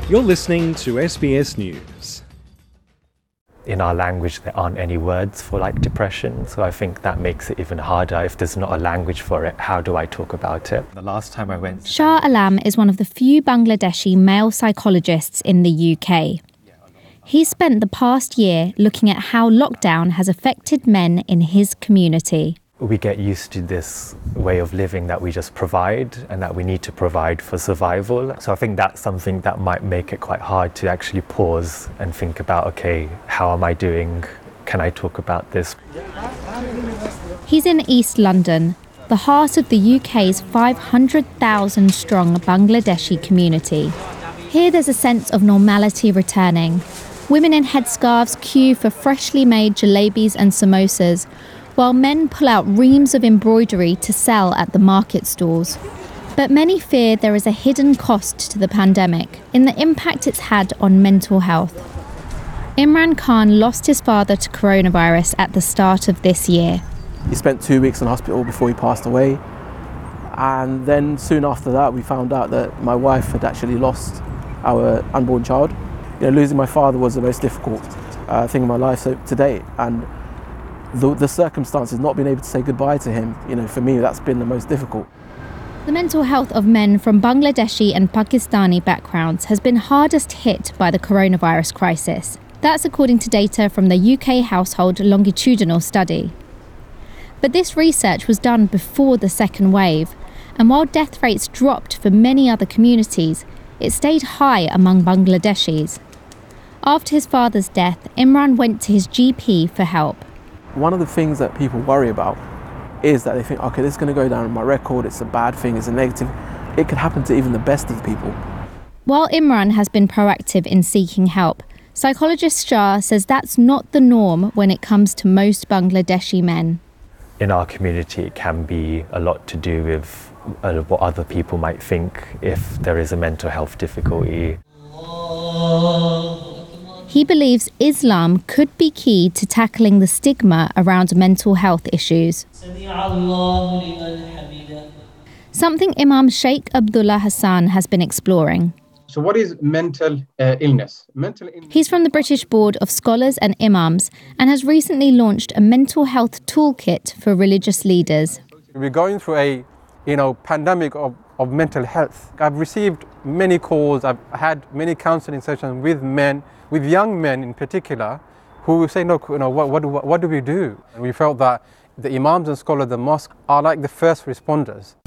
You're listening to SBS News. In our language, there aren't any words for depression, so I think that makes it even harder. If there's not a language for it, how do I talk about it? The last time I went... Shah Alam is one of the few Bangladeshi male psychologists in the UK. He spent the past year looking at how lockdown has affected men in his community. We get used to this way of living that we just provide and that we need to provide for survival. So I think that's something that might make it quite hard to actually pause and think about, okay, how am I doing? Can I talk about this? He's in East London, the heart of the UK's 500,000 strong Bangladeshi community. Here there's a sense of normality returning. Women in headscarves queue for freshly made jalebis and samosas, while men pull out reams of embroidery to sell at the market stalls. But many fear there is a hidden cost to the pandemic in the impact it's had on mental health. Imran Khan lost his father to coronavirus at the start of this year. He spent 2 weeks in hospital before he passed away. And then soon after that, we found out that my wife had actually lost our unborn child. Losing my father was the most difficult thing in my life to date. And the circumstances, not being able to say goodbye to him, for me, that's been the most difficult. The mental health of men from Bangladeshi and Pakistani backgrounds has been hardest hit by the coronavirus crisis. That's according to data from the UK Household Longitudinal Study. But this research was done before the second wave, and while death rates dropped for many other communities, it stayed high among Bangladeshis. After his father's death, Imran went to his GP for help. One of the things that people worry about is that they think, okay, this is going to go down on my record, it's a bad thing, it's a negative. It could happen to even the best of people. While Imran has been proactive in seeking help, psychologist Shah says that's not the norm when it comes to most Bangladeshi men. In our community, it can be a lot to do with what other people might think if there is a mental health difficulty. He believes Islam could be key to tackling the stigma around mental health issues. Something Imam Sheikh Abdullah Hassan has been exploring. So what is mental illness? He's from the British Board of Scholars and Imams and has recently launched a mental health toolkit for religious leaders. We're going through a pandemic of mental health. I've received many calls, I've had many counseling sessions with men, with young men in particular, who say, look, what do we do? And we felt that the imams and scholars of the mosque are like the first responders.